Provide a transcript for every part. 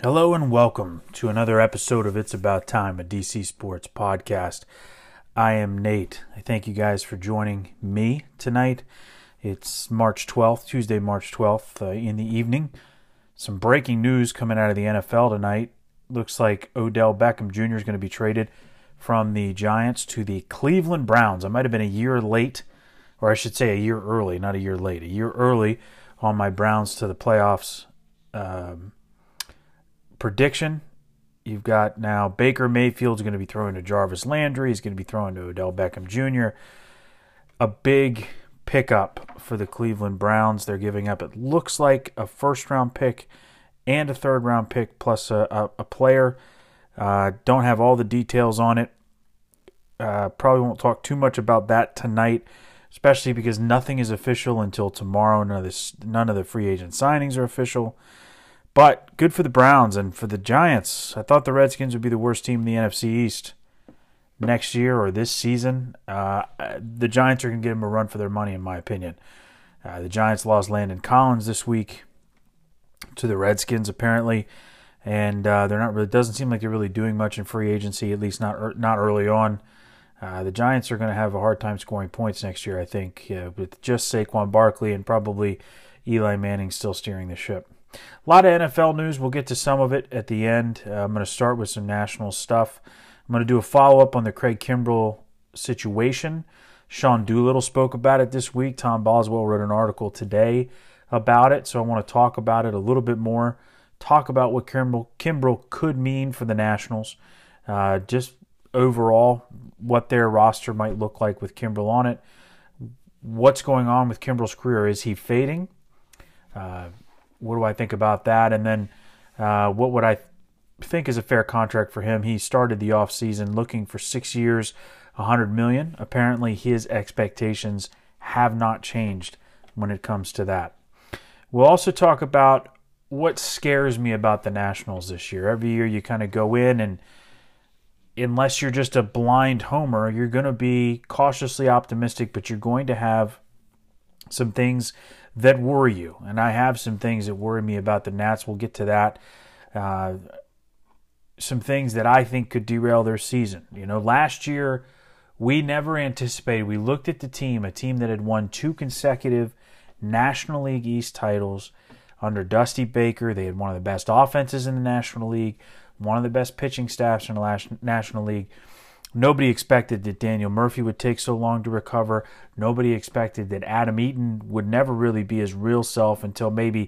Hello and welcome to another episode of It's About Time, a DC Sports podcast. I am Nate. I thank you guys for joining me tonight. It's March 12th, Tuesday, March 12th in the evening. Some breaking news coming out of the NFL tonight. Looks like Odell Beckham Jr. is going to be traded from the Giants to the Cleveland Browns. I might have been a year late, or I should say a year early, not a year late, a year early on my Browns to the playoffs prediction. You've got now Baker Mayfield's going to be throwing to Jarvis Landry. He's going to be throwing to Odell Beckham Jr. A big pickup for the Cleveland Browns. They're giving up, it looks like, a first-round pick and a third-round pick plus a player. Don't have all the details on it. Probably won't talk too much about that tonight, especially because nothing is official until tomorrow. None of the free agent signings are official. But good for the Browns and for the Giants. I thought the Redskins would be the worst team in the NFC East next year or this season. The Giants are going to give them a run for their money, in my opinion. The Giants lost Landon Collins this week to the Redskins, apparently, and they're not really. Doesn't seem like they're really doing much in free agency, at least not early on. The Giants are going to have a hard time scoring points next year, I think, with just Saquon Barkley and probably Eli Manning still steering the ship. A lot of NFL news. We'll get to some of it at the end. I'm going to start with some national stuff. I'm going to do a follow-up on the Craig Kimbrell situation. Sean Doolittle spoke about it this week. Tom Boswell wrote an article today about it, so I want to talk about it a little bit more, talk about what Kimbrell could mean for the Nationals, just overall what their roster might look like with Kimbrell on it, what's going on with Kimbrell's career. Is he fading? What do I think about that? And then what would I think is a fair contract for him? He started the offseason looking for 6 years, $100 million. Apparently his expectations have not changed when it comes to that. We'll also talk about what scares me about the Nationals this year. Every year you kind of go in, and unless you're just a blind homer, you're going to be cautiously optimistic, but you're going to have some things that worry you. And I have some things that worry me about the Nats. We'll get to that. Some things that I think could derail their season. Last year, we never anticipated. We looked at the team, a team that had won 2 consecutive National League East titles under Dusty Baker. They had one of the best offenses in the National League, one of the best pitching staffs in the National League. Nobody expected that Daniel Murphy would take so long to recover. Nobody expected that Adam Eaton would never really be his real self until maybe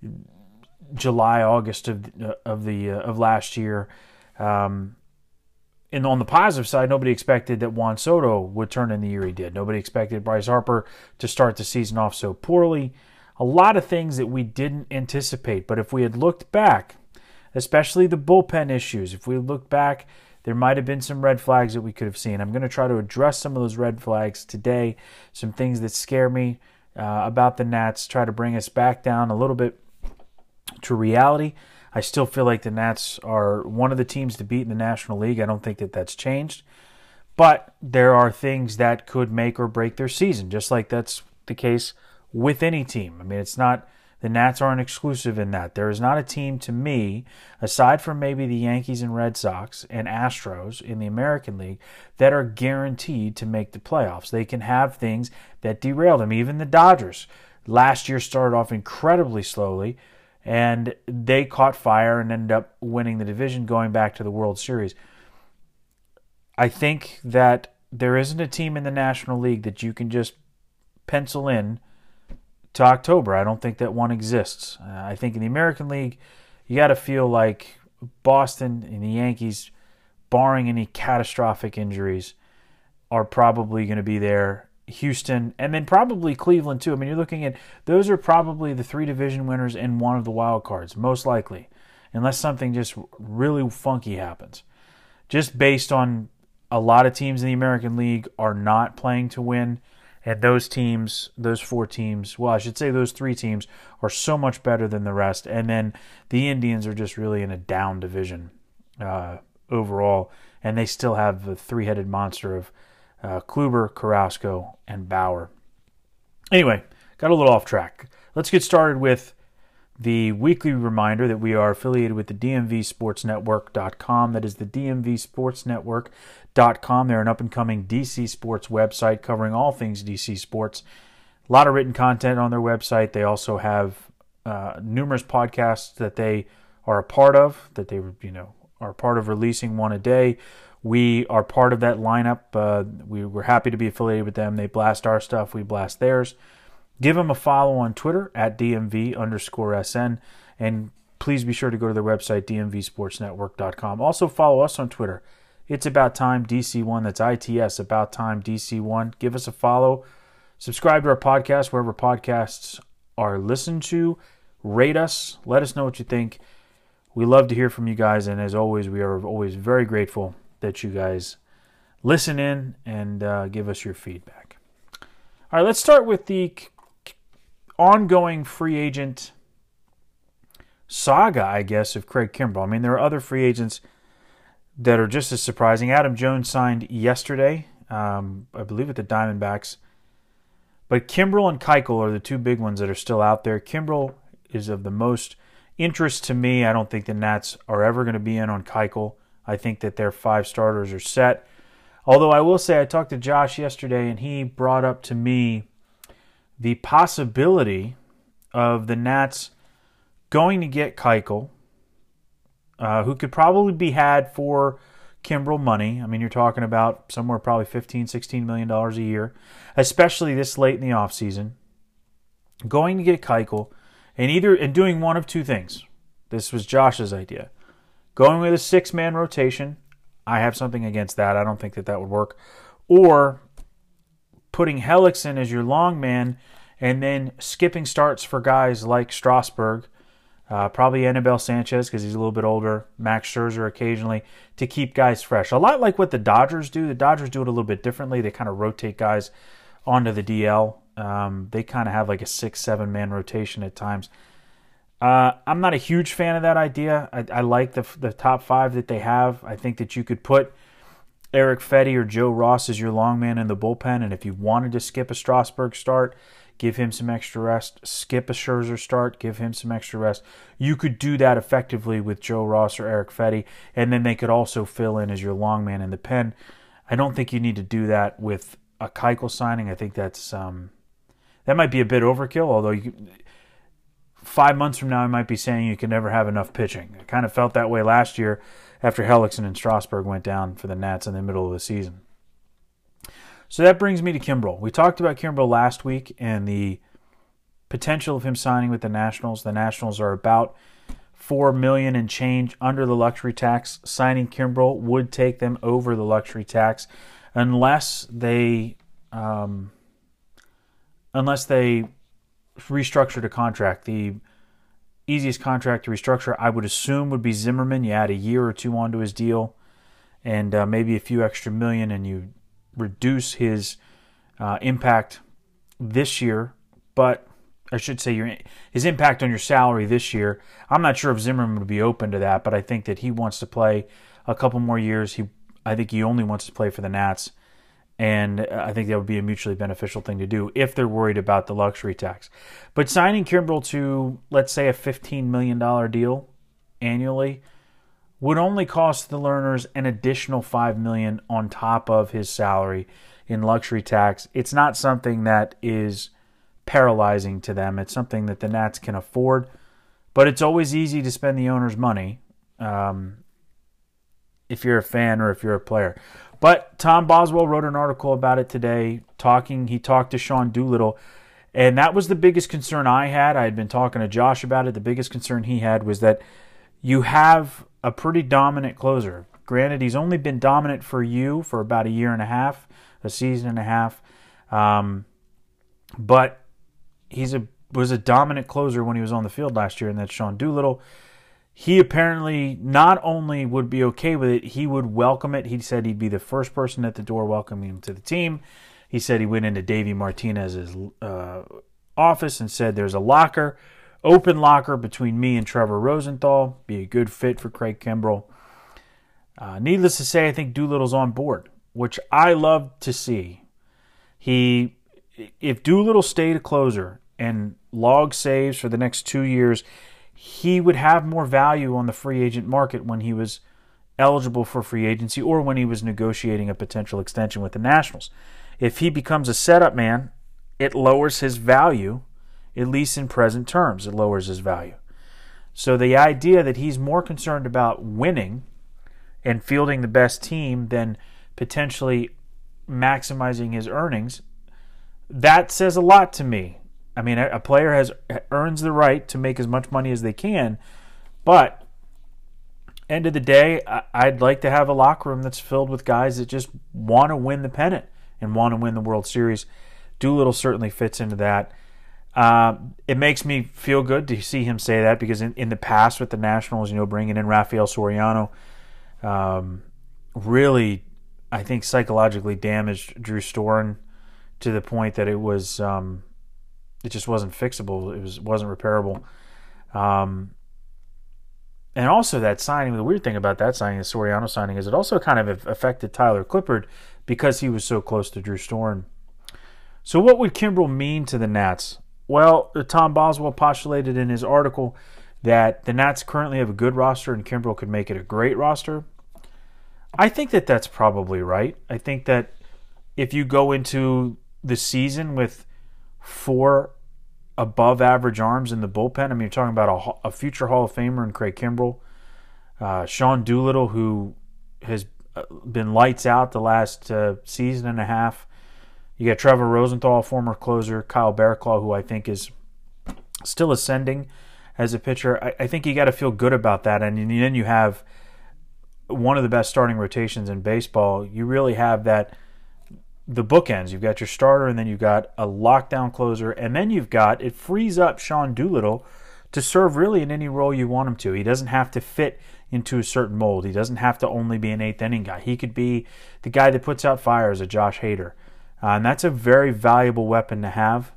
July, August of last year. And on the positive side, nobody expected that Juan Soto would turn in the year he did. Nobody expected Bryce Harper to start the season off so poorly. A lot of things that we didn't anticipate. But if we had looked back, especially the bullpen issues, if we looked back, there might have been some red flags that we could have seen. I'm going to try to address some of those red flags today, some things that scare me about the Nats, try to bring us back down a little bit to reality. I still feel like the Nats are one of the teams to beat in the National League. I don't think that that's changed. But there are things that could make or break their season, just like that's the case with any team. I mean, it's not... The Nats aren't exclusive in that. There is not a team to me, aside from maybe the Yankees and Red Sox and Astros in the American League, that are guaranteed to make the playoffs. They can have things that derail them. Even the Dodgers last year started off incredibly slowly, and they caught fire and ended up winning the division, going back to the World Series. I think that there isn't a team in the National League that you can just pencil in to October. I don't think that one exists. I think in the American League, you got to feel like Boston and the Yankees, barring any catastrophic injuries, are probably going to be there. Houston, and then probably Cleveland too. I mean, you're looking at, those are probably the 3 division winners and one of the wild cards, most likely, unless something just really funky happens. Just based on a lot of teams in the American League are not playing to win. And those teams, those 4 teams, well, I should say those 3 teams are so much better than the rest. And then the Indians are just really in a down division overall. And they still have the 3-headed monster of Kluber, Carrasco, and Bauer. Anyway, got a little off track. Let's get started with the weekly reminder that we are affiliated with the DMVSportsNetwork.com. That is the DMVSportsNetwork.com. They're an up-and-coming DC sports website covering all things DC sports. A lot of written content on their website. They also have numerous podcasts that they are a part of, that they are part of releasing one a day. We are part of that lineup. We're happy to be affiliated with them. They blast our stuff. We blast theirs. Give them a follow on Twitter at DMV_SN. And please be sure to go to their website, DMVSportsNetwork.com. Also follow us on Twitter. It's About Time DC1. That's ITS, About Time DC1. Give us a follow. Subscribe to our podcast wherever podcasts are listened to. Rate us. Let us know what you think. We love to hear from you guys. And as always, we are always very grateful that you guys listen in and give us your feedback. All right, let's start with the ongoing free agent saga, I guess, of Craig Kimbrel. I mean, there are other free agents that are just as surprising. Adam Jones signed yesterday, I believe, at the Diamondbacks. But Kimbrel and Keuchel are the two big ones that are still out there. Kimbrel is of the most interest to me. I don't think the Nats are ever going to be in on Keuchel. I think that their 5 starters are set. Although I will say I talked to Josh yesterday, and he brought up to me the possibility of the Nats going to get Keuchel, who could probably be had for Kimbrel money. I mean, you're talking about somewhere probably $15, $16 million a year, especially this late in the offseason. Going to get Keuchel and doing one of two things. This was Josh's idea. Going with a 6-man rotation. I have something against that. I don't think that would work. Or putting Hellickson as your long man and then skipping starts for guys like Strasburg, probably Anibal Sanchez because he's a little bit older, Max Scherzer occasionally, to keep guys fresh. A lot like what the Dodgers do. The Dodgers do it a little bit differently. They kind of rotate guys onto the DL. They kind of have like a 6-7-man rotation at times. I'm not a huge fan of that idea. I like the top 5 that they have. I think that you could put Eric Fedde or Joe Ross as your long man in the bullpen, and if you wanted to skip a Strasburg start, give him some extra rest. Skip a Scherzer start, give him some extra rest. You could do that effectively with Joe Ross or Eric Fedde, and then they could also fill in as your long man in the pen. I don't think you need to do that with a Keuchel signing. I think that's that might be a bit overkill, although 5 months from now I might be saying you can never have enough pitching. I kind of felt that way last year after Hellickson and Strasburg went down for the Nats in the middle of the season. So that brings me to Kimbrel. We talked about Kimbrel last week and the potential of him signing with the Nationals. The Nationals are about $4 million and change under the luxury tax. Signing Kimbrel would take them over the luxury tax unless they restructured a contract. The easiest contract to restructure, I would assume, would be Zimmerman. You add a year or two onto his deal and maybe a few extra million, and you reduce his impact this year. But I should say his impact on your salary this year. I'm not sure if Zimmerman would be open to that, but I think that he wants to play a couple more years. I think he only wants to play for the Nats. And I think that would be a mutually beneficial thing to do if they're worried about the luxury tax. But signing Kimbrel to, let's say, a $15 million deal annually would only cost the Lerners an additional $5 million on top of his salary in luxury tax. It's not something that is paralyzing to them. It's something that the Nats can afford. But it's always easy to spend the owner's money if you're a fan or if you're a player. But Tom Boswell wrote an article about it today. He talked to Sean Doolittle, and that was the biggest concern I had. I had been talking to Josh about it. The biggest concern he had was that you have a pretty dominant closer. Granted, he's only been dominant for you for about a year and a half, a season and a half. But was a dominant closer when he was on the field last year, and that's Sean Doolittle. He apparently not only would be okay with it, he would welcome it. He said he'd be the first person at the door welcoming him to the team. He said he went into Davey Martinez's office and said there's a open locker between me and Trevor Rosenthal. Be a good fit for Craig Kimbrel. Needless to say, I think Doolittle's on board, which I love to see. If Doolittle stayed a closer and log saves for the next 2 years, he would have more value on the free agent market when he was eligible for free agency or when he was negotiating a potential extension with the Nationals. If he becomes a setup man, it lowers his value, at least in present terms. It lowers his value. So the idea that he's more concerned about winning and fielding the best team than potentially maximizing his earnings, that says a lot to me. I mean, a player earns the right to make as much money as they can, but end of the day, I'd like to have a locker room that's filled with guys that just want to win the pennant and want to win the World Series. Doolittle certainly fits into that. It makes me feel good to see him say that, because in the past with the Nationals, bringing in Rafael Soriano really, I think, psychologically damaged Drew Storen to the point that it was it just wasn't fixable. It wasn't repairable. And also that signing, the weird thing about that signing, the Soriano signing, is it also kind of affected Tyler Clippard because he was so close to Drew Storen. So what would Kimbrel mean to the Nats? Well, Tom Boswell postulated in his article that the Nats currently have a good roster and Kimbrel could make it a great roster. I think that that's probably right. I think that if you go into the season with 4 above-average arms in the bullpen, I mean, you're talking about a future Hall of Famer in Craig Kimbrel, Sean Doolittle, who has been lights out the last season and a half. You got Trevor Rosenthal, former closer, Kyle Barraclough, who I think is still ascending as a pitcher. I think you got to feel good about that. And then you have one of the best starting rotations in baseball. You really have the bookends. You've got your starter, and then you've got a lockdown closer, and then it frees up Sean Doolittle to serve really in any role you want him to. He doesn't have to fit into a certain mold. He doesn't have to only be an 8th inning guy. He could be the guy that puts out fires, a Josh Hader. And that's a very valuable weapon to have.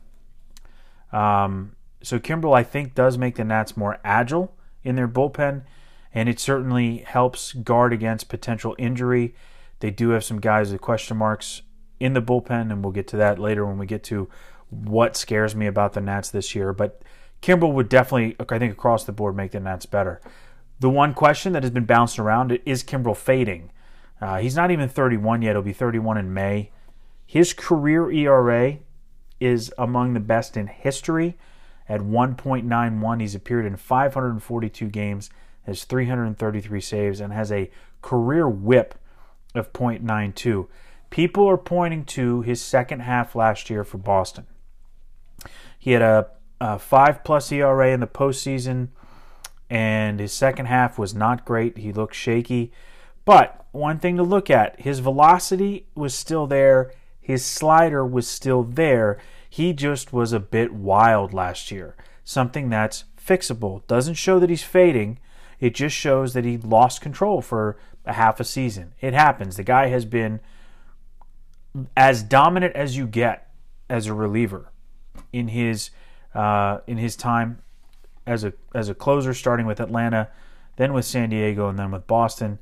So Kimbrel, I think, does make the Nats more agile in their bullpen, and it certainly helps guard against potential injury. They do have some guys with question marks in the bullpen, and we'll get to that later when we get to what scares me about the Nats this year. But Kimbrel would definitely, I think, across the board make the Nats better. The one question that has been bounced around is Kimbrel fading. He's not even 31 yet. He'll be 31 in May. His career ERA is among the best in history at 1.91. He's appeared in 542 games, has 333 saves, and has a career whip of .92. People are pointing to his second half last year for Boston. He had a 5+ ERA in the postseason, and his second half was not great. He looked shaky. But one thing to look at, his velocity was still there. His slider was still there. He just was a bit wild last year. Something that's fixable. Doesn't show that he's fading. It just shows that he lost control for a half a season. It happens. The guy has been as dominant as you get as a reliever in his time as a closer, starting with Atlanta, then with San Diego, and then with Boston.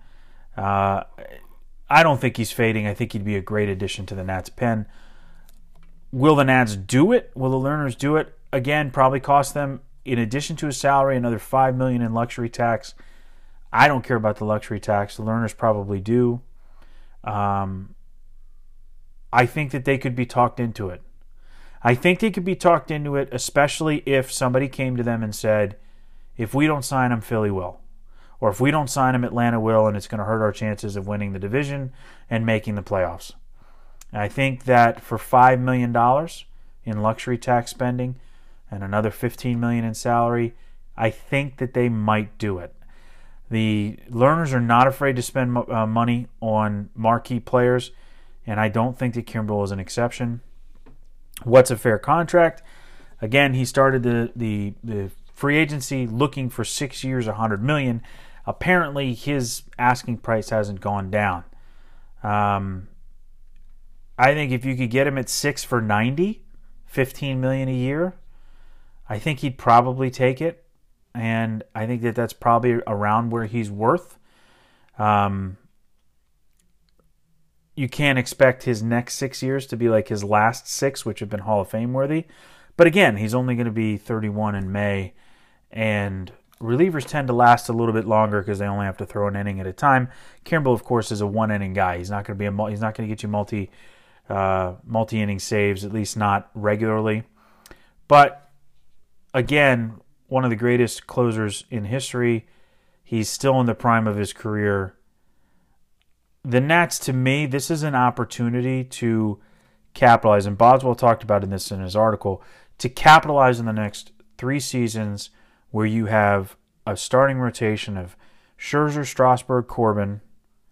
I don't think he's fading. I think he'd be a great addition to the Nats pen. Will the Nats do it? Will the Lerners do it? Again, probably cost them, in addition to his salary, another $5 million in luxury tax. I don't care about the luxury tax. The Lerners probably do. I think that they could be talked into it. I think they could be talked into it, especially if somebody came to them and said, if we don't sign him, Philly will. Or if we don't sign him, Atlanta will, and it's going to hurt our chances of winning the division and making the playoffs. And I think that for $5 million in luxury tax spending and another $15 million in salary, I think that they might do it. The Lerners are not afraid to spend money on marquee players, and I don't think that Kimbrel is an exception. What's a fair contract? Again, he started the free agency looking for 6 years, $100 million. Apparently, his asking price hasn't gone down. I think if you could get him at 6 for $90, $15 million a year, I think he'd probably take it. And I think that that's probably around where he's worth. You can't expect his next 6 years to be like his last 6, which have been Hall of Fame worthy. But again, he's only going to be 31 in May, and relievers tend to last a little bit longer because they only have to throw an inning at a time. Kimbrel, of course, is a one-inning guy. He's not going to get you multi-inning saves, at least not regularly. But again, one of the greatest closers in history. He's still in the prime of his career. The Nats, to me, this is an opportunity to capitalize, and Boswell talked about this in his article, to capitalize in the next 3 seasons where you have a starting rotation of Scherzer, Strasburg, Corbin,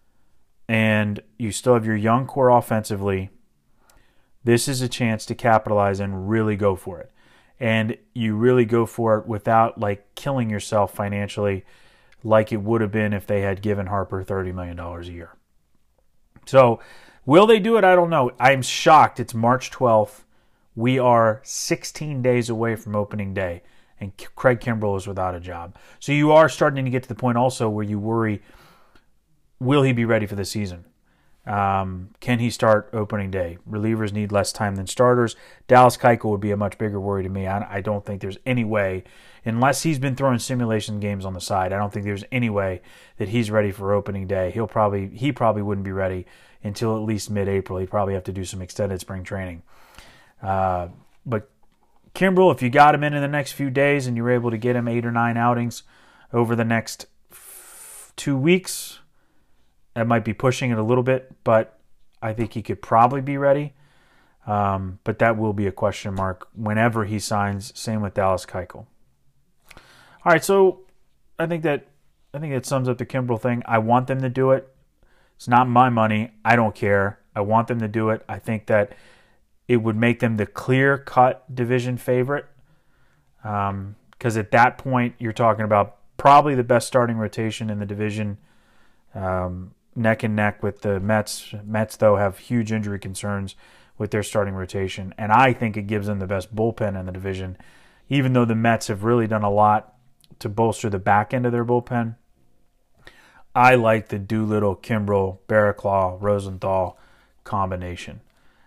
and you still have your young core offensively. This is a chance to capitalize and really go for it. And you really go for it without killing yourself financially like it would have been if they had given Harper $30 million a year. So, will they do it? I don't know. I'm shocked. It's March 12th. We are 16 days away from opening day, and Craig Kimbrel is without a job. So you are starting to get to the point also where you worry, will he be ready for the season? Can he start opening day? Relievers need less time than starters. Dallas Keuchel would be a much bigger worry to me. I don't think there's any way, unless he's been throwing simulation games on the side, I don't think there's any way that he's ready for opening day. He probably wouldn't be ready until at least mid-April. He'd probably have to do some extended spring training. But Kimbrel, if you got him in the next few days and you're able to get him 8 or 9 outings over the next 2 weeks, that might be pushing it a little bit, but I think he could probably be ready. But that will be a question mark whenever he signs. Same with Dallas Keuchel. All right, so I think that sums up the Kimbrel thing. I want them to do it. It's not my money. I don't care. I want them to do it. I think that it would make them the clear-cut division favorite. Because at that point, you're talking about probably the best starting rotation in the division, neck and neck with the Mets. Mets, though, have huge injury concerns with their starting rotation. And I think it gives them the best bullpen in the division, even though the Mets have really done a lot to bolster the back end of their bullpen. I like the Doolittle, Kimbrel, Barraclough, Rosenthal combination.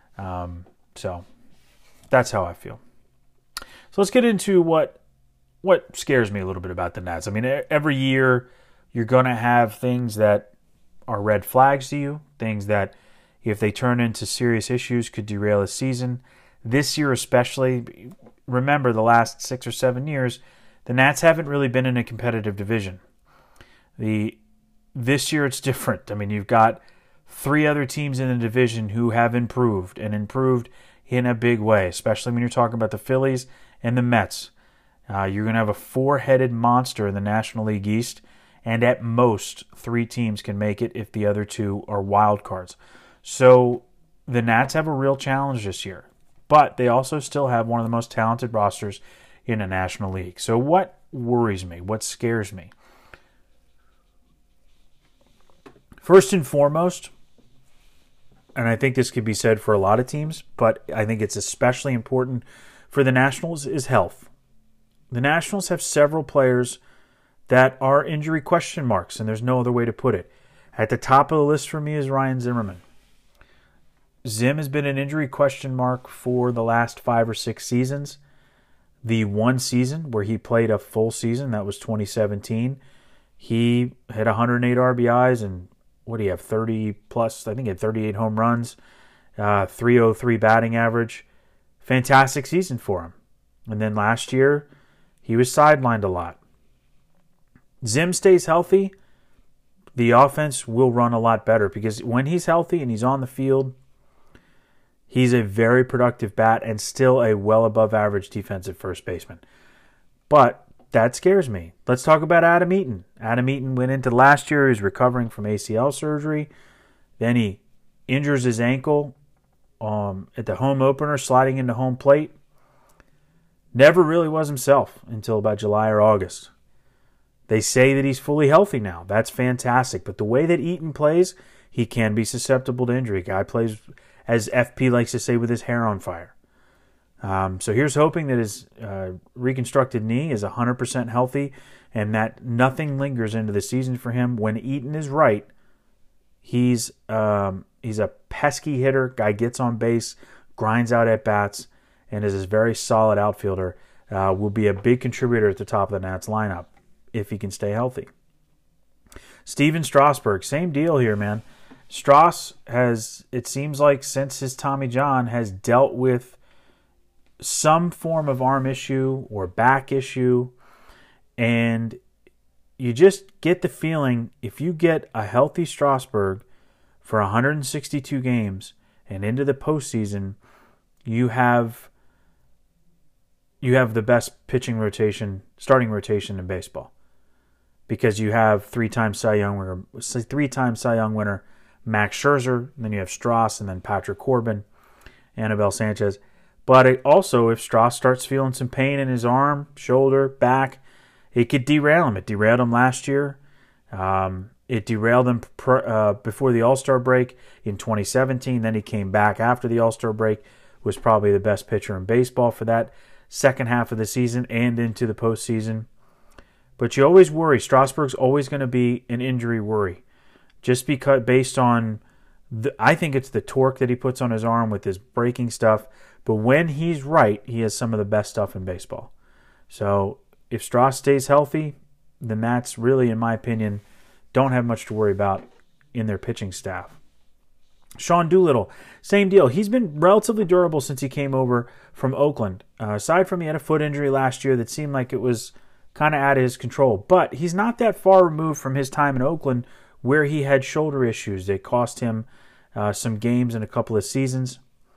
So that's how I feel. So let's get into what scares me a little bit about the Nats. I mean, every year you're going to have things that are red flags to you, things that if they turn into serious issues could derail a season. This year especially, remember the last 6 or 7 years, the Nats haven't really been in a competitive division. This year it's different. I mean, you've got 3 other teams in the division who have improved in a big way, especially when you're talking about the Phillies and the Mets. You're going to have a 4-headed monster in the National League East, and at most 3 teams can make it if the other 2 are wild cards. So the Nats have a real challenge this year, but they also still have one of the most talented rosters in the National League. So what worries me? What scares me? First and foremost, and I think this could be said for a lot of teams, but I think it's especially important for the Nationals, is health. The Nationals have several players that are injury question marks, and there's no other way to put it. At the top of the list for me is Ryan Zimmerman. Zim has been an injury question mark for the last 5 or 6 seasons. The one season where he played a full season, that was 2017, he hit 108 RBIs and what do you have, 30 plus, I think he had 38 home runs, 303 batting average. Fantastic season for him. And then last year, he was sidelined a lot. Zim stays healthy, the offense will run a lot better because when he's healthy and he's on the field, he's a very productive bat and still a well above average defensive first baseman. But that scares me. Let's talk about Adam Eaton. Adam Eaton went into last year. He was recovering from ACL surgery. Then he injures his ankle at the home opener, sliding into home plate. Never really was himself until about July or August. They say that he's fully healthy now. That's fantastic. But the way that Eaton plays, he can be susceptible to injury. Guy plays, as FP likes to say, with his hair on fire. So here's hoping that his reconstructed knee is 100% healthy and that nothing lingers into the season for him. When Eaton is right, he's a pesky hitter. Guy gets on base, grinds out at bats, and is a very solid outfielder. Will be a big contributor at the top of the Nats lineup if he can stay healthy. Steven Strasburg, same deal here, man. Strauss has, it seems like since his Tommy John, has dealt with some form of arm issue or back issue, and you just get the feeling if you get a healthy Strasburg for 162 games and into the postseason, you have the best pitching rotation, starting rotation in baseball, because you have three-time Cy Young winner Max Scherzer, and then you have Strauss, and then Patrick Corbin, Anibal Sanchez. But also, if Strauss starts feeling some pain in his arm, shoulder, back, it could derail him. It derailed him last year. It derailed him before the All-Star break in 2017. Then he came back after the All-Star break, was probably the best pitcher in baseball for that second half of the season and into the postseason. But you always worry. Strasburg's always going to be an injury worry, just because based on, I think it's the torque that he puts on his arm with his breaking stuff. But when he's right, he has some of the best stuff in baseball. So if Strauss stays healthy, the Nats really, in my opinion, don't have much to worry about in their pitching staff. Sean Doolittle, same deal. He's been relatively durable since he came over from Oakland. Aside from he had a foot injury last year that seemed like it was kind of out of his control. But he's not that far removed from his time in Oakland where he had shoulder issues. They cost him some games in a couple of seasons.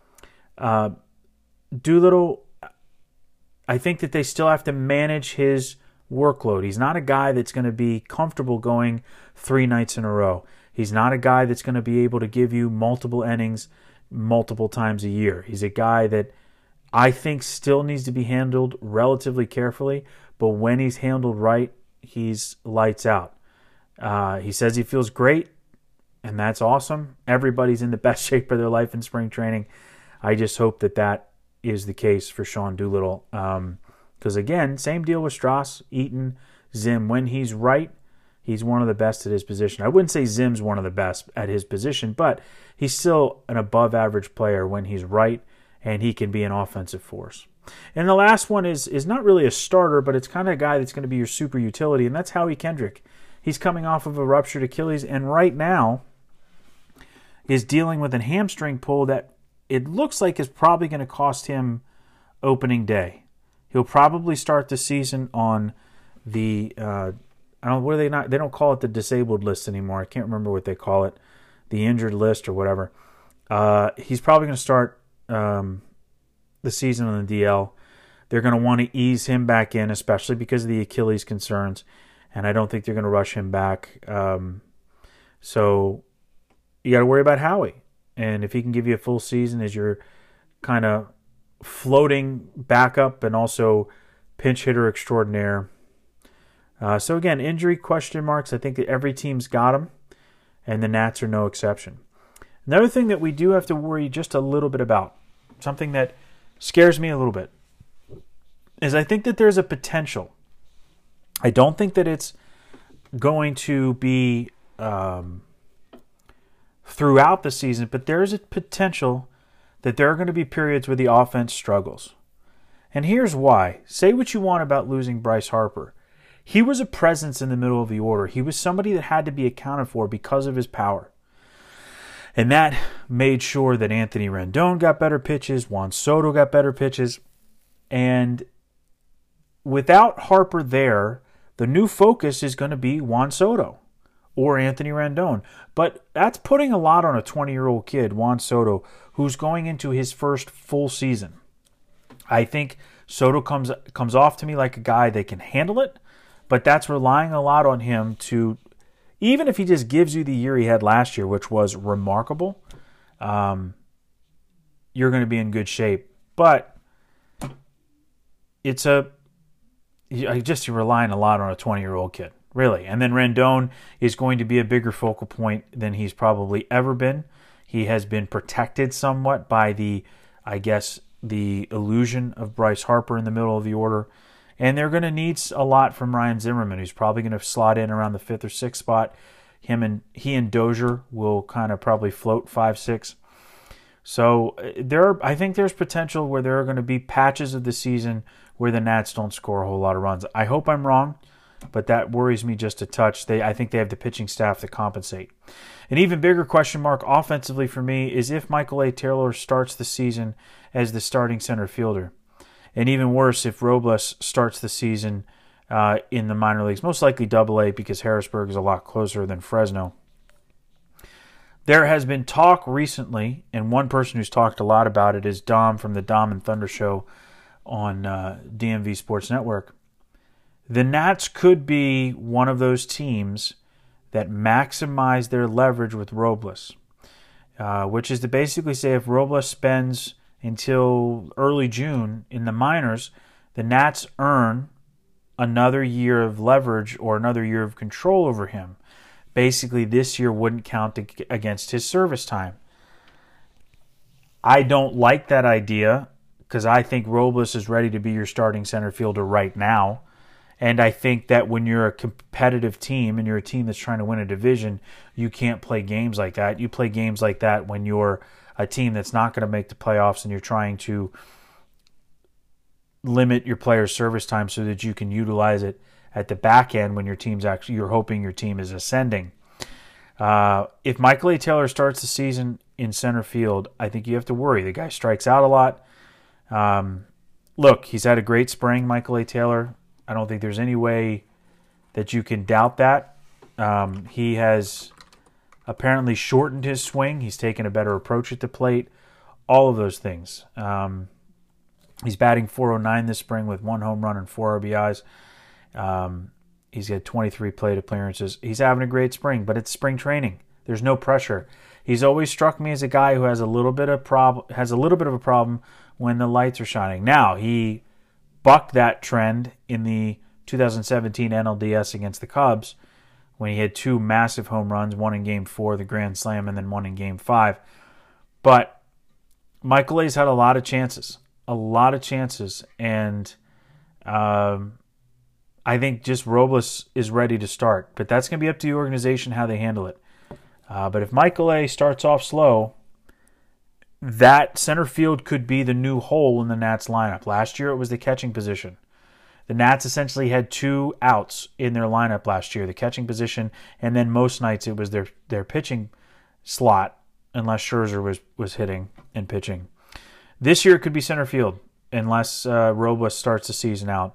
Doolittle, I think that they still have to manage his workload. He's not a guy that's going to be comfortable going 3 nights in a row. He's not a guy that's going to be able to give you multiple innings multiple times a year. He's a guy that I think still needs to be handled relatively carefully, but when he's handled right, he's lights out. He says he feels great, and that's awesome. Everybody's in the best shape of their life in spring training. I just hope that that is the case for Sean Doolittle. Because, again, same deal with Strauss, Eaton, Zim. When he's right, he's one of the best at his position. I wouldn't say Zim's one of the best at his position, but he's still an above-average player when he's right, and he can be an offensive force. And the last one is not really a starter, but it's kind of a guy that's going to be your super utility, and that's Howie Kendrick. He's coming off of a ruptured Achilles, and right now is dealing with a hamstring pull that it looks like is probably going to cost him opening day. He'll probably start the season on the they don't call it the disabled list anymore. I can't remember what they call it, the injured list or whatever. He's probably going to start the season on the DL. They're going to want to ease him back in, especially because of the Achilles concerns, and I don't think they're going to rush him back. So you got to worry about Howie. And if he can give you a full season as your kind of floating backup and also pinch hitter extraordinaire. So again, injury question marks. I think that every team's got them, and the Nats are no exception. Another thing that we do have to worry just a little bit about, something that scares me a little bit, is I think that there's a potential. I don't think that it's going to be throughout the season, but there's a potential that there are going to be periods where the offense struggles. And here's why. Say what you want about losing Bryce Harper. He was a presence in the middle of the order. He was somebody that had to be accounted for because of his power. And that made sure that Anthony Rendon got better pitches, Juan Soto got better pitches. And without Harper there, the new focus is going to be Juan Soto or Anthony Rendon. But that's putting a lot on a 20-year-old kid, Juan Soto, who's going into his first full season. I think Soto comes off to me like a guy that can handle it, but that's relying a lot on him to, even if he just gives you the year he had last year, which was remarkable, you're going to be in good shape. But you're relying a lot on a 20-year-old kid. Really. And then Rendon is going to be a bigger focal point than he's probably ever been. He has been protected somewhat by the illusion of Bryce Harper in the middle of the order. And they're going to need a lot from Ryan Zimmerman, who's probably going to slot in around the 5th or 6th spot. He and Dozier will kind of probably float 5-6. So I think there's potential where there are going to be patches of the season where the Nats don't score a whole lot of runs. I hope I'm wrong, but that worries me just a touch. I think they have the pitching staff to compensate. An even bigger question mark offensively for me is if Michael A. Taylor starts the season as the starting center fielder. And even worse, if Robles starts the season in the minor leagues, most likely Double-A because Harrisburg is a lot closer than Fresno. There has been talk recently, and one person who's talked a lot about it is Dom from the Dom and Thunder show on DMV Sports Network. The Nats could be one of those teams that maximize their leverage with Robles, which is to basically say if Robles spends until early June in the minors, the Nats earn another year of leverage or another year of control over him. Basically, this year wouldn't count against his service time. I don't like that idea because I think Robles is ready to be your starting center fielder right now. And I think that when you're a competitive team and you're a team that's trying to win a division, you can't play games like that. You play games like that when you're a team that's not going to make the playoffs and you're trying to limit your player's service time so that you can utilize it at the back end when you're hoping your team is ascending. If Michael A. Taylor starts the season in center field, I think you have to worry. The guy strikes out a lot. Look, he's had a great spring, Michael A. Taylor. I don't think there's any way that you can doubt that. He has apparently shortened his swing. He's taken a better approach at the plate. All of those things. He's batting .409 this spring with 1 home run and 4 RBIs. He's got 23 plate appearances. He's having a great spring, but it's spring training. There's no pressure. He's always struck me as a guy who has a little bit of a problem when the lights are shining. Now, he bucked that trend in the 2017 NLDS against the Cubs when he had 2 massive home runs, one in Game 4, the Grand Slam, and then one in Game 5. But Michael A's had a lot of chances, and I think just Robles is ready to start. But that's going to be up to the organization how they handle it. But if Michael A starts off slow, that center field could be the new hole in the Nats lineup. Last year it was the catching position. The Nats essentially had 2 outs in their lineup last year, the catching position, and then most nights it was their pitching slot, unless Scherzer was hitting and pitching. This year it could be center field, unless Robles starts the season out.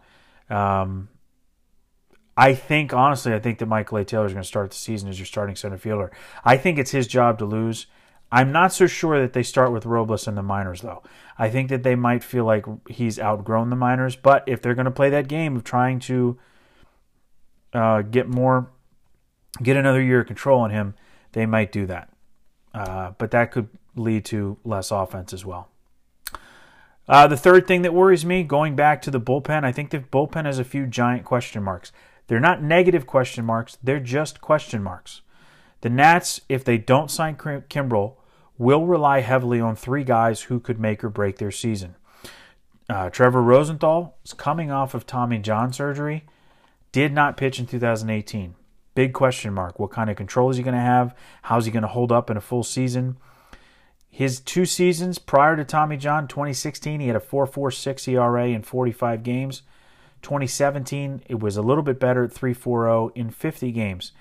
I think that Michael A. Taylor is going to start the season as your starting center fielder. I think it's his job to lose. I'm not so sure that they start with Robles in the minors, though. I think that they might feel like he's outgrown the minors, but if they're going to play that game of trying to get another year of control on him, they might do that. But that could lead to less offense as well. The third thing that worries me, going back to the bullpen, I think the bullpen has a few giant question marks. They're not negative question marks, they're just question marks. The Nats, if they don't sign Kimbrel, will rely heavily on 3 guys who could make or break their season. Trevor Rosenthal is coming off of Tommy John surgery, did not pitch in 2018. Big question mark. What kind of control is he going to have? How's he going to hold up in a full season? His 2 seasons prior to Tommy John, 2016, he had a 4.46 ERA in 45 games. 2017, it was a little bit better at 3.40 in 50 games.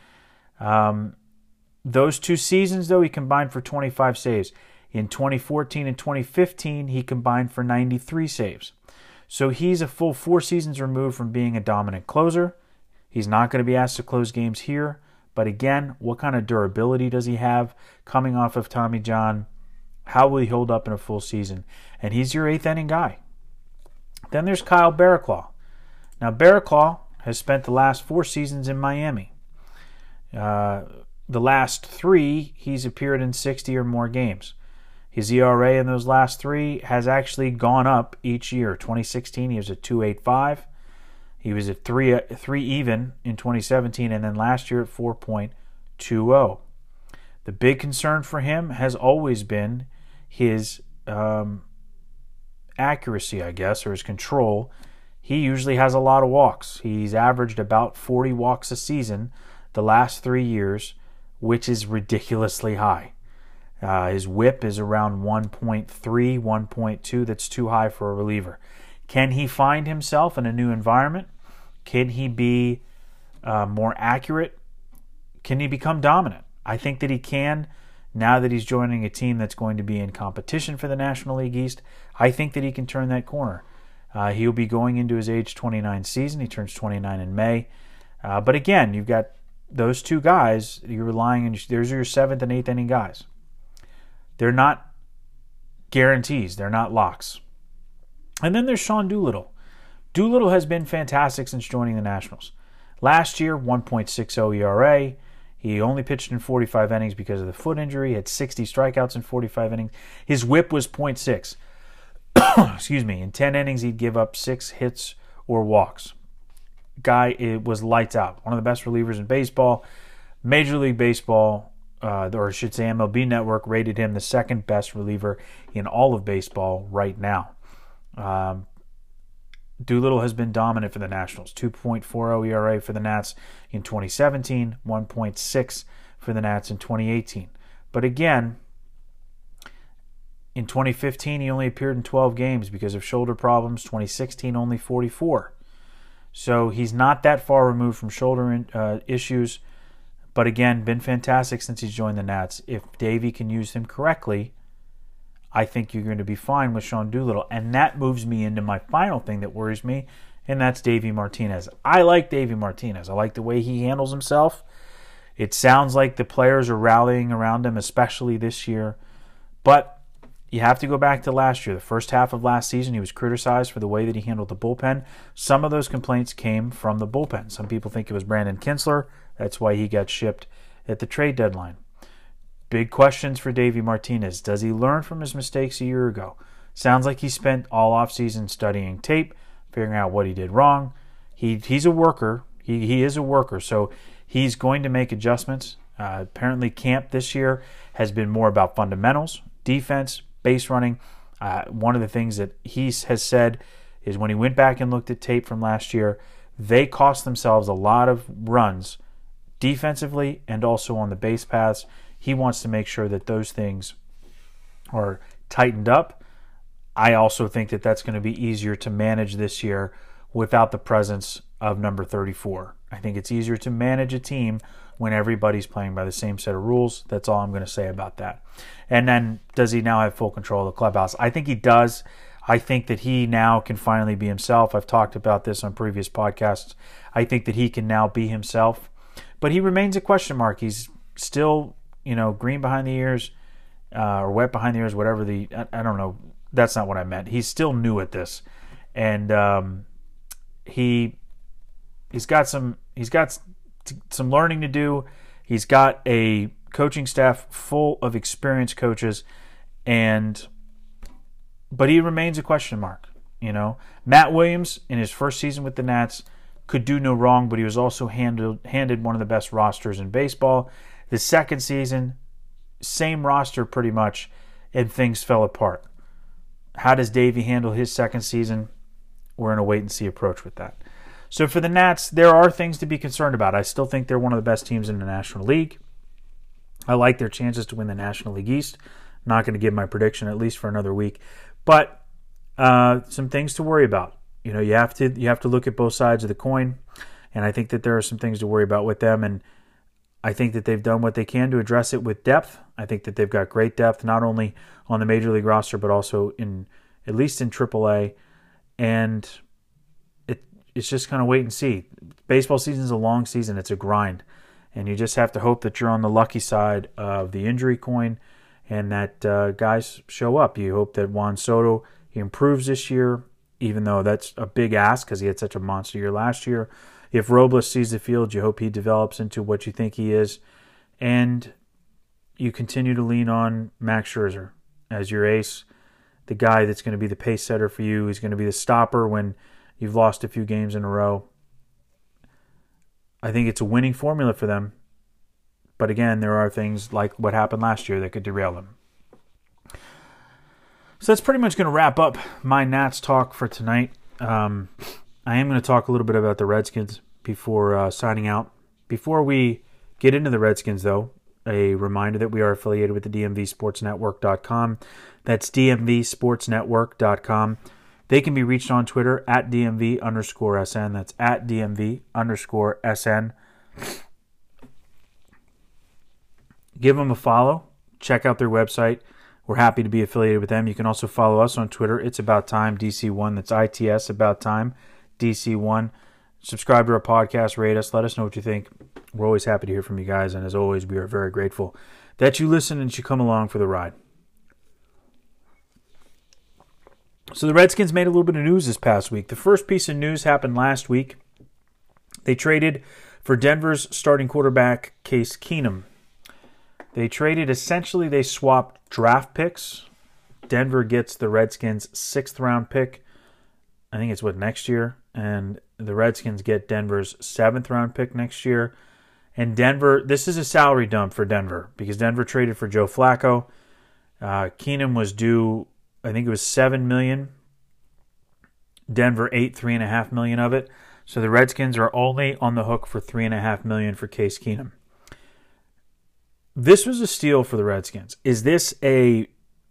Those 2 seasons, though, he combined for 25 saves. In 2014 and 2015, he combined for 93 saves. So he's a full 4 seasons removed from being a dominant closer. He's not going to be asked to close games here. But again, what kind of durability does he have coming off of Tommy John? How will he hold up in a full season? And he's your 8th inning guy. Then there's Kyle Barraclough. Now, Barraclough has spent the last 4 seasons in Miami. The last 3, he's appeared in 60 or more games. His ERA in those last 3 has actually gone up each year. 2016, he was at 2.85. He was at 3 even in 2017, and then last year at 4.20. The big concern for him has always been his accuracy, I guess, or his control. He usually has a lot of walks. He's averaged about 40 walks a season the last 3 years, which is ridiculously high. His whip is around 1.3, 1.2. That's too high for a reliever. Can he find himself in a new environment? Can he be more accurate? Can he become dominant? I think that he can. Now that he's joining a team that's going to be in competition for the National League East, I think that he can turn that corner. He'll be going into his age 29 season. He turns 29 in May. But again, you've got those two guys. You're relying on. There's your 7th and 8th inning guys. They're not guarantees. They're not locks. And then there's Sean Doolittle. Doolittle has been fantastic since joining the Nationals. Last year, 1.60 ERA. He only pitched in 45 innings because of the foot injury. He had 60 strikeouts in 45 innings. His whip was .6. Excuse me. In 10 innings, he'd give up 6 hits or walks. Guy, it was lights out. One of the best relievers in baseball. Major League Baseball, or I should say MLB Network, rated him the 2nd best reliever in all of baseball right now. Doolittle has been dominant for the Nationals. 2.40 ERA for the Nats in 2017, 1.6 for the Nats in 2018. But again, in 2015, he only appeared in 12 games because of shoulder problems. 2016, only 44. So he's not that far removed from shoulder issues. But again, been fantastic since he's joined the Nats. If Davey can use him correctly, I think you're going to be fine with Sean Doolittle. And that moves me into my final thing that worries me, and that's Davey Martinez. I like Davey Martinez. I like the way he handles himself. It sounds like the players are rallying around him, especially this year. But you have to go back to last year. The first half of last season, he was criticized for the way that he handled the bullpen. Some of those complaints came from the bullpen. Some people think it was Brandon Kinsler. That's why he got shipped at the trade deadline. Big questions for Davey Martinez. Does he learn from his mistakes a year ago? Sounds like he spent all offseason studying tape, figuring out what he did wrong. He's a worker. He is a worker, so he's going to make adjustments. Apparently camp this year has been more about fundamentals, defense, base running. One of the things that he has said is when he went back and looked at tape from last year, they cost themselves a lot of runs defensively and also on the base paths. He wants to make sure that those things are tightened up. I also think that that's going to be easier to manage this year without the presence of number 34. I think it's easier to manage a team when everybody's playing by the same set of rules. That's all I'm going to say about that. And then, does he now have full control of the clubhouse? I think he does. I think that he now can finally be himself. I've talked about this on previous podcasts. I think that he can now be himself. But he remains a question mark. He's still, green behind the ears, or wet behind the ears, whatever I don't know. That's not what I meant. He's still new at this. And he's got some learning to do. He's got a coaching staff full of experienced coaches, but he remains a question mark. Matt Williams in his first season with the Nats could do no wrong, but he was also handed one of the best rosters in baseball. The second season, same roster pretty much, and things fell apart. How does Davey handle his second season? We're in a wait-and-see approach with that. So for the Nats, there are things to be concerned about. I still think they're one of the best teams in the National League. I like their chances to win the National League East. Not going to give my prediction, at least for another week. But some things to worry about. You have to look at both sides of the coin, and I think that there are some things to worry about with them, and I think that they've done what they can to address it with depth. I think that they've got great depth, not only on the Major League roster, but also at least in AAA, and it's just kind of wait and see. Baseball season is a long season. It's a grind, and you just have to hope that you're on the lucky side of the injury coin and that guys show up. You hope that Juan Soto, he improves this year, even though that's a big ask because he had such a monster year last year. If Robles sees the field, you hope he develops into what you think he is. And you continue to lean on Max Scherzer as your ace, the guy that's going to be the pace setter for you. He's going to be the stopper when you've lost a few games in a row. I think it's a winning formula for them. But again, there are things like what happened last year that could derail them. So that's pretty much going to wrap up my Nats talk for tonight. I am going to talk a little bit about the Redskins before signing out. Before we get into the Redskins, though, a reminder that we are affiliated with the DMVSportsNetwork.com. That's DMVSportsNetwork.com. They can be reached on Twitter at DMV_SN. That's at DMV_SN. Give them a follow. Check out their website. We're happy to be affiliated with them. You can also follow us on Twitter. It's About Time DC1. That's ITS About Time DC1. Subscribe to our podcast. Rate us. Let us know what you think. We're always happy to hear from you guys. And as always, we are very grateful that you listen and you come along for the ride. So the Redskins made a little bit of news this past week. The first piece of news happened last week. They traded for Denver's starting quarterback, Case Keenum. They traded, essentially, they swapped draft picks. Denver gets the Redskins' 6th round pick. I think it's next year. And the Redskins get Denver's 7th round pick next year. And Denver, this is a salary dump for Denver because Denver traded for Joe Flacco. Keenum was due, I think it was $7 million. Denver ate $3.5 million of it. So the Redskins are only on the hook for $3.5 million for Case Keenum. This was a steal for the Redskins. Is this like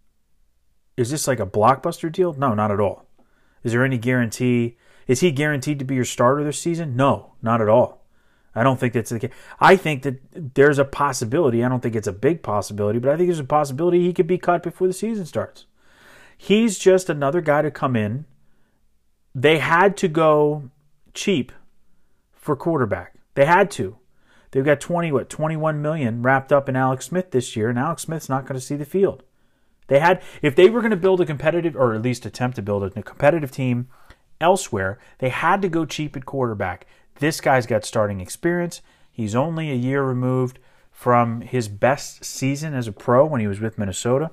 a blockbuster deal? No, not at all. Is there any guarantee? Is he guaranteed to be your starter this season? No, not at all. I don't think that's the case. I think that there's a possibility. I don't think it's a big possibility, but I think there's a possibility he could be cut before the season starts. He's just another guy to come in. They had to go cheap for quarterback. They had to. They've got 21 million wrapped up in Alex Smith this year, and Alex Smith's not going to see the field. If they were going to build a competitive, or at least attempt to build a competitive team elsewhere, they had to go cheap at quarterback. This guy's got starting experience. He's only a year removed from his best season as a pro when he was with Minnesota.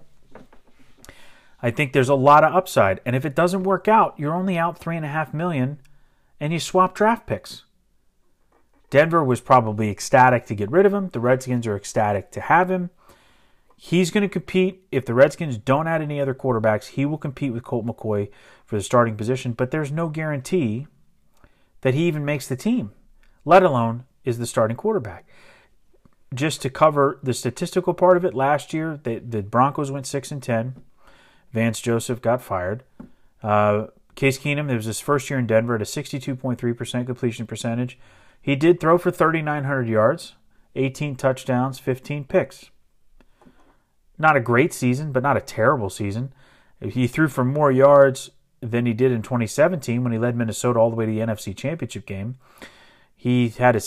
I think there's a lot of upside. And if it doesn't work out, you're only out $3.5 million, and you swap draft picks. Denver was probably ecstatic to get rid of him. The Redskins are ecstatic to have him. He's going to compete. If the Redskins don't add any other quarterbacks, he will compete with Colt McCoy for the starting position. But there's no guarantee that he even makes the team, let alone is the starting quarterback. Just to cover the statistical part of it, last year the Broncos went 6-10. Vance Joseph got fired. Case Keenum, it was his first year in Denver, at a 62.3% completion percentage. He did throw for 3,900 yards, 18 touchdowns, 15 picks. Not a great season, but not a terrible season. He threw for more yards than he did in 2017 when he led Minnesota all the way to the NFC Championship game. He had a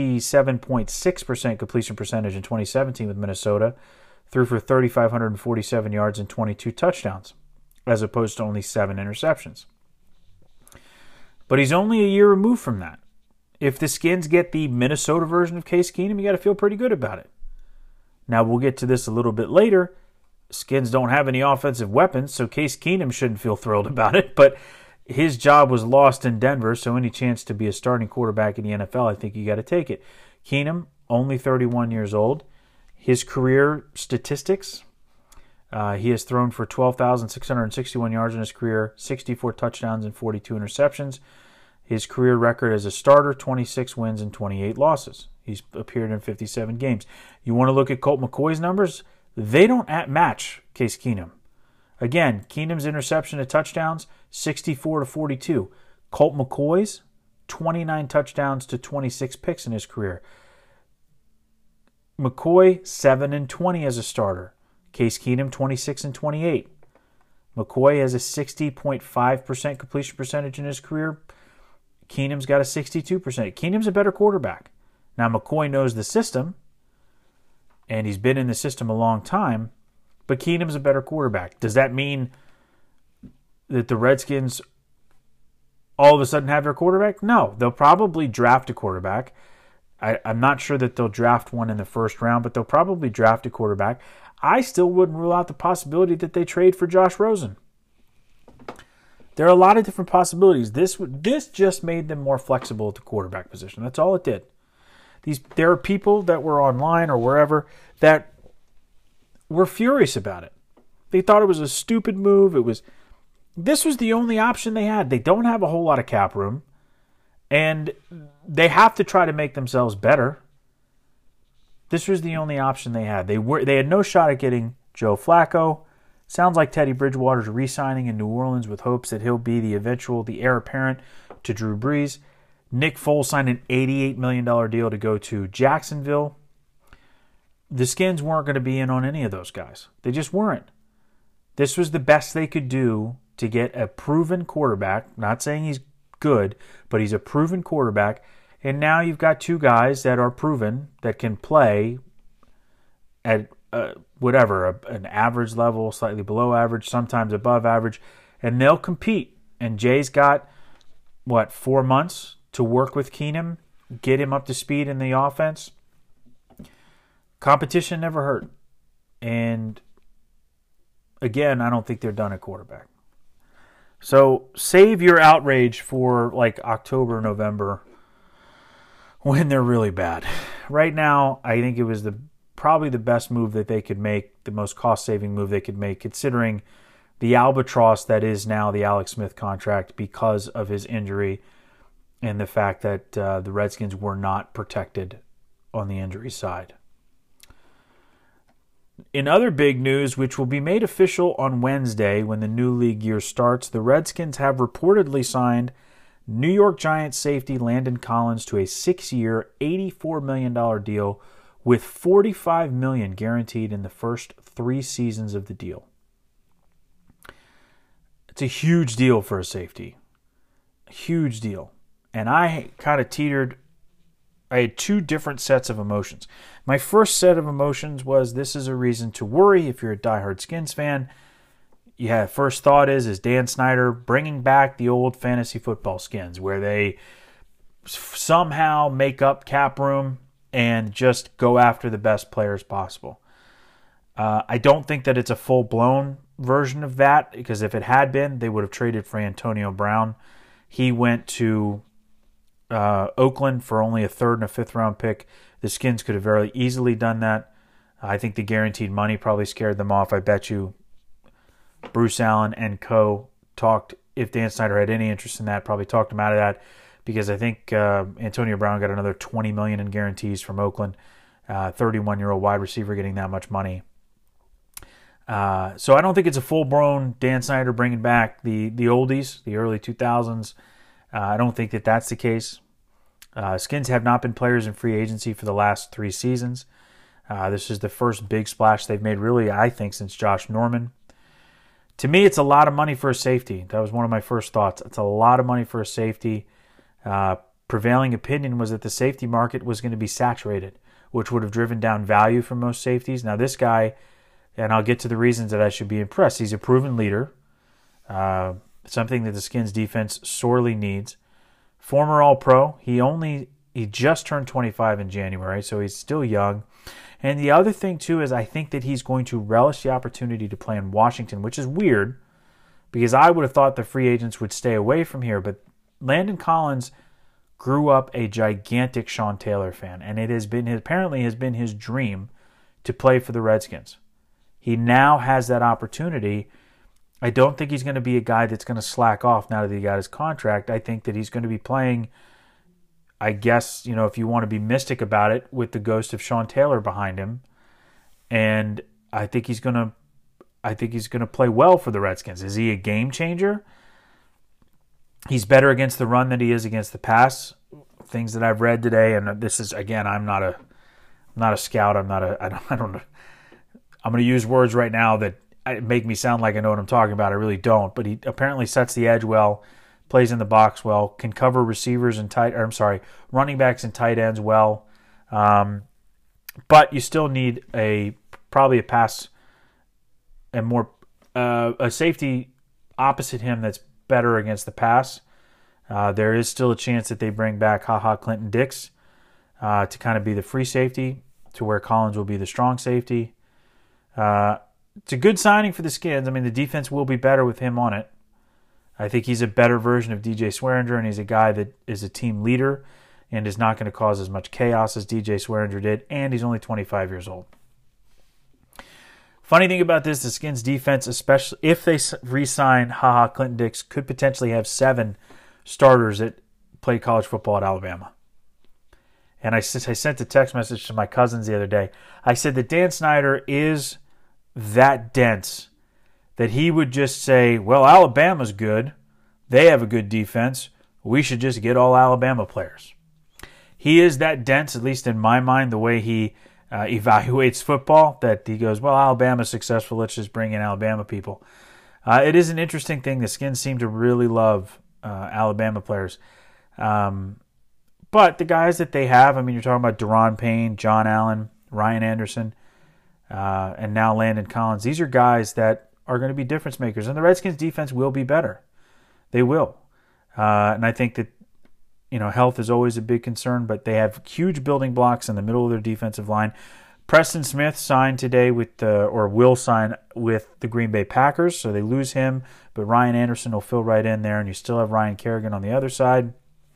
67.6% completion percentage in 2017 with Minnesota, threw for 3,547 yards and 22 touchdowns, as opposed to only 7 interceptions. But he's only a year removed from that. If the Skins get the Minnesota version of Case Keenum, you got to feel pretty good about it. Now, we'll get to this a little bit later. Skins don't have any offensive weapons, so Case Keenum shouldn't feel thrilled about it. But his job was lost in Denver, so any chance to be a starting quarterback in the NFL, I think you got to take it. Keenum, only 31 years old. His career statistics, he has thrown for 12,661 yards in his career, 64 touchdowns and 42 interceptions. His career record as a starter, 26 wins and 28 losses. He's appeared in 57 games. You want to look at Colt McCoy's numbers? They don't match Case Keenum. Again, Keenum's interception to touchdowns, 64-42. Colt McCoy's, 29 touchdowns to 26 picks in his career. McCoy, 7-20 as a starter. Case Keenum, 26-28. McCoy has a 60.5% completion percentage in his career. Keenum's got a 62%. Keenum's a better quarterback. Now, McCoy knows the system, and he's been in the system a long time, but Keenum's a better quarterback. Does that mean that the Redskins all of a sudden have their quarterback? No. They'll probably draft a quarterback. I'm not sure that they'll draft one in the first round, but they'll probably draft a quarterback. I still wouldn't rule out the possibility that they trade for Josh Rosen. There are a lot of different possibilities. This just made them more flexible at the quarterback position. That's all it did. There are people that were online or wherever that were furious about it. They thought it was a stupid move. This was the only option they had. They don't have a whole lot of cap room, and they have to try to make themselves better. This was the only option they had. They had no shot at getting Joe Flacco. Sounds like Teddy Bridgewater's re-signing in New Orleans with hopes that he'll be the heir apparent to Drew Brees. Nick Foles signed an $88 million deal to go to Jacksonville. The Skins weren't going to be in on any of those guys. They just weren't. This was the best they could do to get a proven quarterback. Not saying he's good, but he's a proven quarterback. And now you've got two guys that are proven that can play at an average level, slightly below average, sometimes above average, and they'll compete. And Jay's got, 4 months to work with Keenum, get him up to speed in the offense. Competition never hurt. And again, I don't think they're done at quarterback. So save your outrage for October, November, when they're really bad. Right now, I think it was probably the best move that they could make, the most cost-saving move they could make, considering the albatross that is now the Alex Smith contract because of his injury and the fact that the Redskins were not protected on the injury side. In other big news, which will be made official on Wednesday when the new league year starts, the Redskins have reportedly signed New York Giants safety Landon Collins to a 6-year, $84 million deal with $45 million guaranteed in the first 3 seasons of the deal. It's a huge deal for a safety. A huge deal. And I kind of teetered. I had 2 different sets of emotions. My first set of emotions was this is a reason to worry if you're a diehard Skins fan. First thought is Dan Snyder bringing back the old fantasy football Skins where they somehow make up cap room and just go after the best players possible. I don't think that it's a full-blown version of that because if it had been, they would have traded for Antonio Brown. He went to Oakland for only a 3rd and a 5th round pick. The Skins could have very easily done that. I think the guaranteed money probably scared them off. I bet you Bruce Allen and co. talked, if Dan Snyder had any interest in that, probably talked him out of that because I think Antonio Brown got another $20 million in guarantees from Oakland. 31-year-old wide receiver getting that much money. So I don't think it's a full-blown Dan Snyder bringing back the oldies, the early 2000s. I don't think that that's the case. Skins have not been players in free agency for the last 3 seasons. This is the first big splash they've made, really, I think, since Josh Norman. To me, it's a lot of money for a safety. That was one of my first thoughts. It's a lot of money for a safety. Prevailing opinion was that the safety market was going to be saturated, which would have driven down value for most safeties. Now, this guy, and I'll get to the reasons that I should be impressed, he's a proven leader, something that the Skins defense sorely needs. Former All-Pro. He just turned 25 in January, so he's still young. And the other thing, too, is I think that he's going to relish the opportunity to play in Washington, which is weird because I would have thought the free agents would stay away from here. But Landon Collins grew up a gigantic Sean Taylor fan, and it has been apparently his dream to play for the Redskins. He now has that opportunity. I don't think he's going to be a guy that's going to slack off now that he got his contract. I think that he's going to be playing, I guess, if you want to be mystic about it, with the ghost of Sean Taylor behind him. And I think he's going to play well for the Redskins. Is he a game changer? He's better against the run than he is against the pass. Things that I've read today, and this is, again, I'm not a scout. I don't know. I'm going to use words right now that make me sound like I know what I'm talking about. I really don't. But he apparently sets the edge well, plays in the box well, can cover receivers and running backs and tight ends well. But you still need probably a pass and more a safety opposite him that's better against the pass. There is still a chance that they bring back Clinton Dix to kind of be the free safety, to where Collins will be the strong safety. It's a good signing for the Skins. I mean, the defense will be better with him on it. I think he's a better version of DJ Swearinger, and he's a guy that is a team leader and is not going to cause as much chaos as DJ Swearinger did, and he's only 25 years old. Funny thing about this, the Skins defense, especially if they re-sign Clinton Dix, could potentially have 7 starters that played college football at Alabama. And I sent a text message to my cousins the other day. I said that Dan Snyder is that dense that he would just say, well, Alabama's good. They have a good defense. We should just get all Alabama players. He is that dense, at least in my mind, the way he evaluates football, that he goes, well, Alabama's successful. Let's just bring in Alabama people. It is an interesting thing. The Skins seem to really love Alabama players. But the guys that they have, I mean, you're talking about Deron Payne, John Allen, Ryan Anderson, and now Landon Collins. These are guys that are going to be difference makers. And the Redskins' defense will be better. They will. And I think that, health is always a big concern, but they have huge building blocks in the middle of their defensive line. Preston Smith signed today will sign with the Green Bay Packers, so they lose him, but Ryan Anderson will fill right in there, and you still have Ryan Kerrigan on the other side.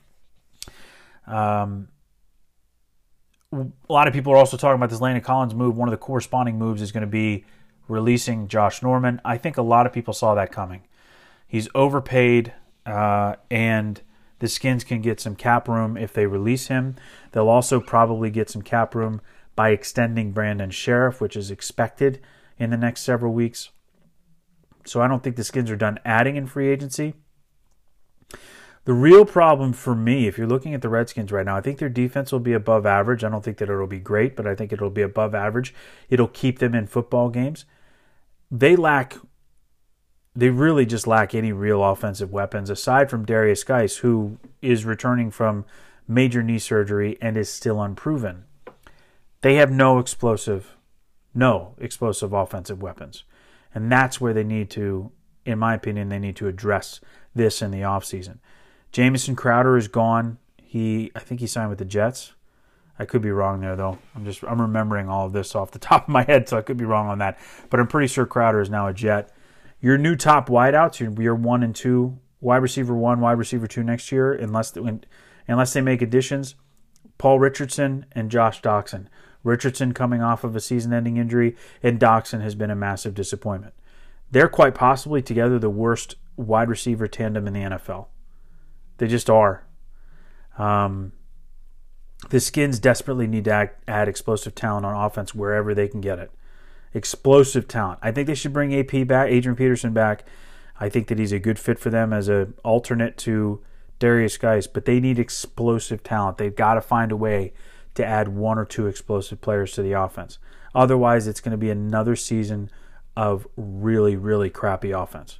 A lot of people are also talking about this Landon Collins move. One of the corresponding moves is going to be releasing Josh Norman. I think a lot of people saw that coming. He's overpaid, and the Skins can get some cap room if they release him. They'll also probably get some cap room by extending Brandon Sheriff, which is expected in the next several weeks. So I don't think the Skins are done adding in free agency. The real problem for me, if you're looking at the Redskins right now, I think their defense will be above average. I don't think that it'll be great, but I think it'll be above average. It'll keep them in football games. They really just lack any real offensive weapons, aside from Darius Geis, who is returning from major knee surgery and is still unproven. They have no explosive offensive weapons. And that's where they need to, in my opinion, they need to address this in the offseason. Jamison Crowder is gone. I think he signed with the Jets. I could be wrong there, though. I'm remembering all of this off the top of my head, so I could be wrong on that. But I'm pretty sure Crowder is now a Jet. Your new top wideouts, your 1 and 2, wide receiver 1, wide receiver 2 next year, unless they make additions, Paul Richardson and Josh Doxson. Richardson coming off of a season-ending injury, and Doxson has been a massive disappointment. They're quite possibly together the worst wide receiver tandem in the NFL. They just are. The Skins desperately need to add explosive talent on offense wherever they can get it. Explosive talent. I think they should bring AP back, Adrian Peterson back. I think that he's a good fit for them as an alternate to Darius Geis, but they need explosive talent. They've got to find a way to add 1 or 2 explosive players to the offense. Otherwise, it's going to be another season of really, really crappy offense.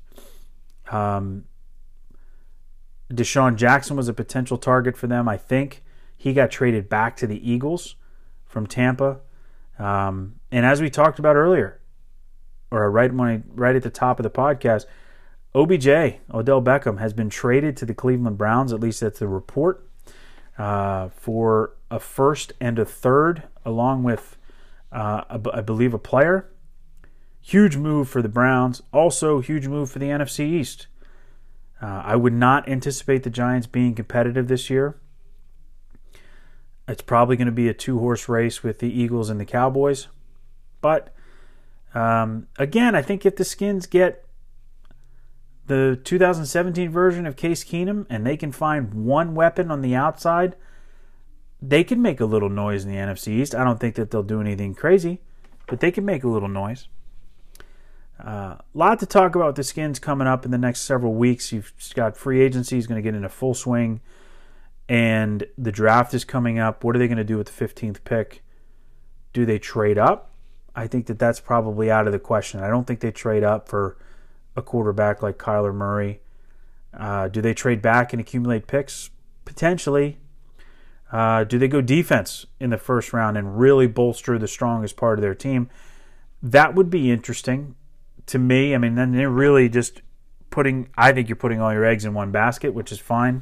Deshaun Jackson was a potential target for them, I think. He got traded back to the Eagles from Tampa. And as we talked about earlier, or right at the top of the podcast, OBJ, Odell Beckham, has been traded to the Cleveland Browns, at least that's the report, for a first and a third, along with, I believe, a player. Huge move for the Browns. Also, huge move for the NFC East. I would not anticipate the Giants being competitive this year. It's probably going to be a 2-horse race with the Eagles and the Cowboys. But, again, I think if the Skins get the 2017 version of Case Keenum and they can find one weapon on the outside, they can make a little noise in the NFC East. I don't think that they'll do anything crazy, but they can make a little noise. Lot to talk about with the Skins coming up in the next several weeks. You've got free agency is going to get into full swing, and the draft is coming up. What are they going to do with the 15th pick? Do they trade up? I think that that's probably out of the question. I don't think they trade up for a quarterback like Kyler Murray. Do they trade back and accumulate picks? Potentially. Do they go defense in the first round and really bolster the strongest part of their team? That would be interesting to me. I mean, then they're really just I think you're putting all your eggs in one basket, which is fine.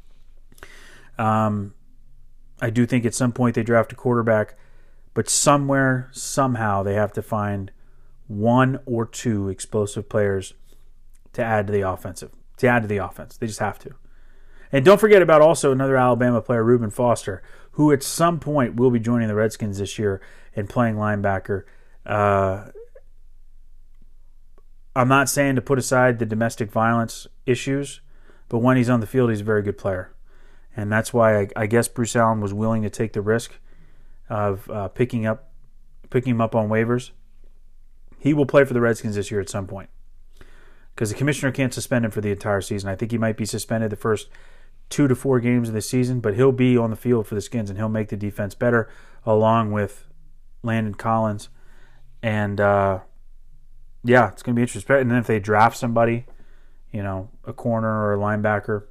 I do think at some point they draft a quarterback, but somewhere, somehow, they have to find 1 or 2 explosive players to add to the offense. They just have to. And don't forget about also another Alabama player, Reuben Foster, who at some point will be joining the Redskins this year and playing linebacker. I'm not saying to put aside the domestic violence issues, but when he's on the field, he's a very good player. And that's why I guess Bruce Allen was willing to take the risk of picking him up on waivers. He will play for the Redskins this year at some point because the commissioner can't suspend him for the entire season. I think he might be suspended the first 2 to 4 games of the season, but he'll be on the field for the Skins, and he'll make the defense better along with Landon Collins. And, it's going to be interesting. And then if they draft somebody, a corner or a linebacker,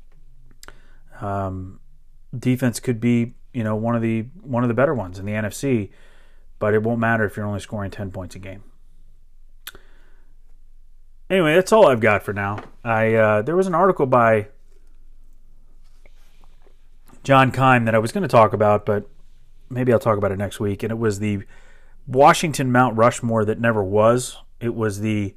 defense could be, one of the better ones in the NFC, but it won't matter if you're only scoring 10 points a game. Anyway, that's all I've got for now. There was an article by John Keim that I was going to talk about, but maybe I'll talk about it next week, and it was the Washington Mount Rushmore that never was. It was the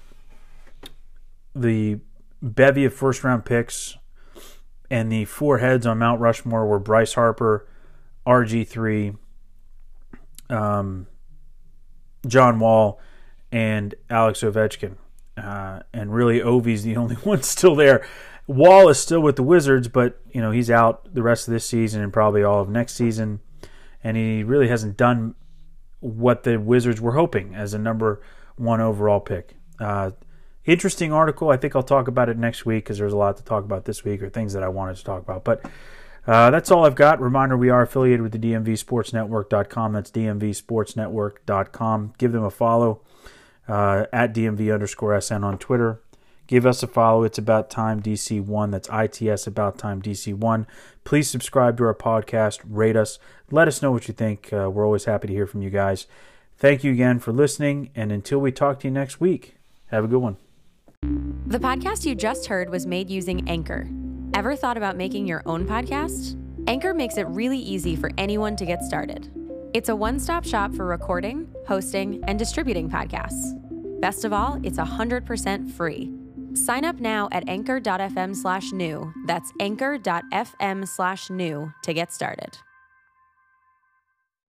bevy of first-round picks, and the 4 heads on Mount Rushmore were Bryce Harper, RG3, John Wall, and Alex Ovechkin. And really, Ovi's the only one still there. Wall is still with the Wizards, but he's out the rest of this season and probably all of next season. And he really hasn't done what the Wizards were hoping as a number 1 overall pick. Interesting article. I think I'll talk about it next week because there's a lot to talk about this week or things that I wanted to talk about. But that's all I've got. Reminder, we are affiliated with the DMVSportsNetwork.com. That's DMVSportsNetwork.com. Give them a follow at DMV_SN on Twitter. Give us a follow. It's About Time DC1. That's ITS About Time DC1. Please subscribe to our podcast. Rate us. Let us know what you think. We're always happy to hear from you guys. Thank you again for listening. And until we talk to you next week, have a good one. The podcast you just heard was made using Anchor. Ever thought about making your own podcast? Anchor makes it really easy for anyone to get started. It's a one-stop shop for recording, hosting, and distributing podcasts. Best of all, it's 100% free. Sign up now at anchor.fm/new. That's anchor.fm/new to get started.